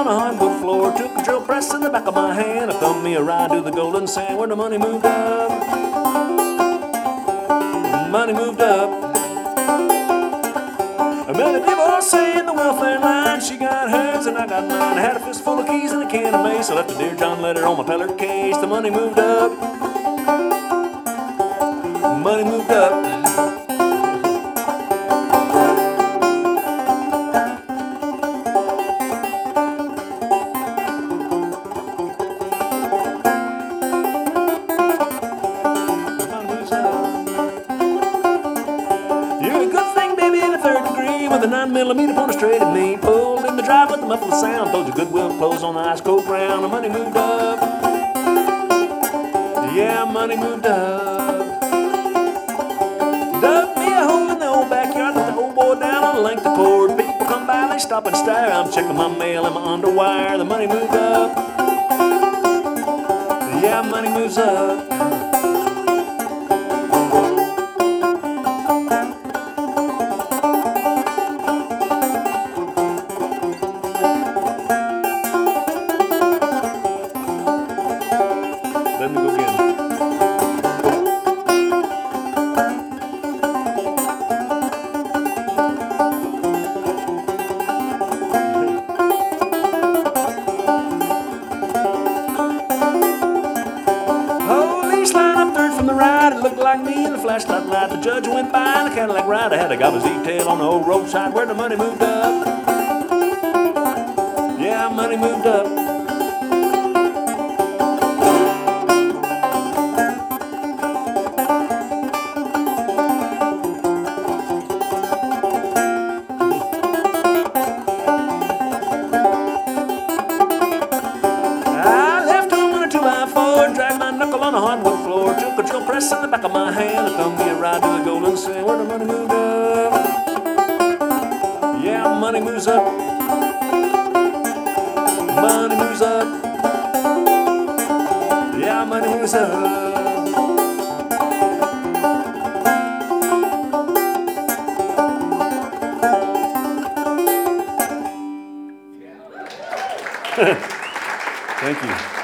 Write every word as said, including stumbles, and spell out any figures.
on a hardwood floor. Took a drill press in the back of my hand. I thumbed me a ride to the golden sand where the money moved up. Money moved up. I met a divorcee in the welfare line. She got hers and I got mine. I had a fistful of keys and a can of mace. I left a Dear John letter on my teller case. The money moved up. Money moved up. With a nine millimeter pointer straight at me. Pulled in the drive with the muffled sound. Told you Goodwill clothes on the ice cold ground. The money moved up. Yeah, money moved up. Dug me a hole in the old backyard. Let the old boy down on a length of cord. People come by, they stop and stare. I'm checking my mail and my underwire. The money moved up. Yeah, money moves up. Let me go again. Police line up third from the right. It looked like me in the flashlight light. The judge went by in the Cadillac ride. I had a gobber's detail on the old roadside where the money moved up. Yeah, money moved up. Dragged my knuckle on a hardwood floor. Took a drill press in the back of my hand. I thumbed me a ride to the golden sand where the money moved up. Yeah, money moves up. Money moves up. Yeah, money moves up. Thank you.